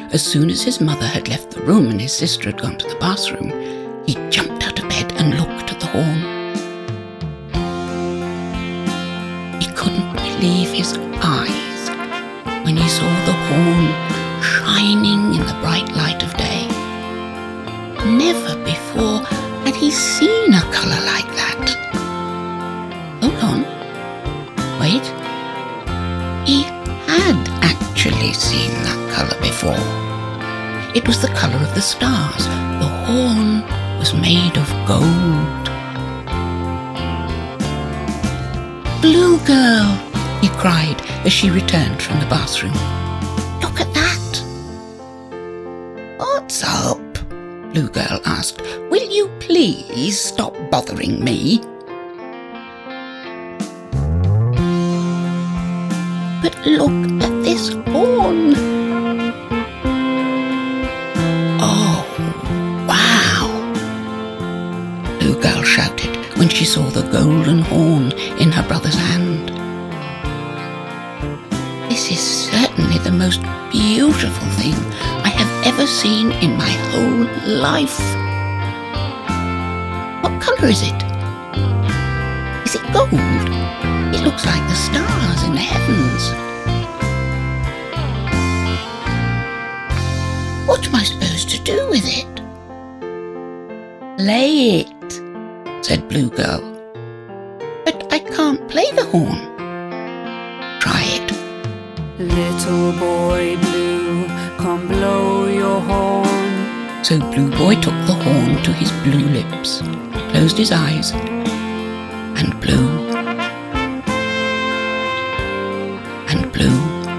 as soon as his mother had left the room and his sister had gone to the bathroom, he jumped out of bed and looked at the horn. He couldn't believe his eyes when he saw the horn shining in the bright light of day. Never before had he seen a colour like that. Hold on. Wait. He had actually seen that colour before. It was the colour of the stars. The horn was made of gold. "Blue Girl," he cried as she returned from the bathroom. "Look at that." "What's up?" Blue Girl asked. "Will you please stop bothering me?" "But look at this horn." "Oh, wow!" Blue Girl shouted when she saw the golden horn in her brother's hand. "This is certainly the most beautiful thing I have ever seen in my whole life. What colour is it? Is it gold? It looks like the stars in the heavens. What am I supposed to do with it?" "Play it," said Blue Girl. "But I can't play the horn." "Try it." Little boy blue, come blow your horn. So Blue Boy took the horn to his blue lips, closed his eyes, and blew, and blew.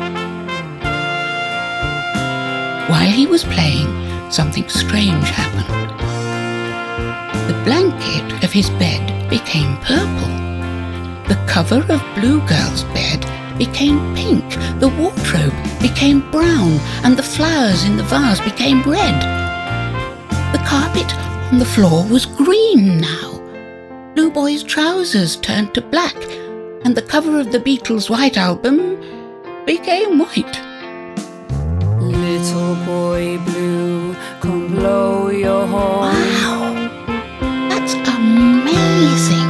While he was playing, something strange happened. The blanket of his bed became purple. The cover of Blue Girl's bed became pink. The wardrobe became brown, and the flowers in the vase became red. The carpet on the floor was green now. Blue Boy's trousers turned to black, and the cover of the Beatles' White Album became white. Little boy blue, come blow your horn. Wow! That's amazing!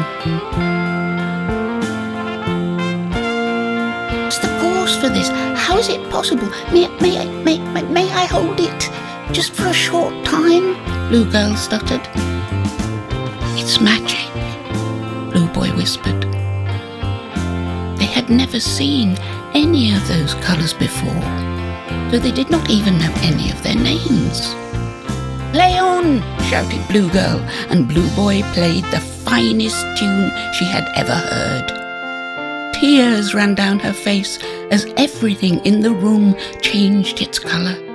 What's the cause for this? How is it possible? May I hold it? Just for a short time? Blue Girl stuttered. "It's magic," Blue Boy whispered. They had never seen any of those colours before, so they did not even know any of their names. "Play on!" shouted Blue Girl, and Blue Boy played the finest tune she had ever heard. Tears ran down her face as everything in the room changed its colour.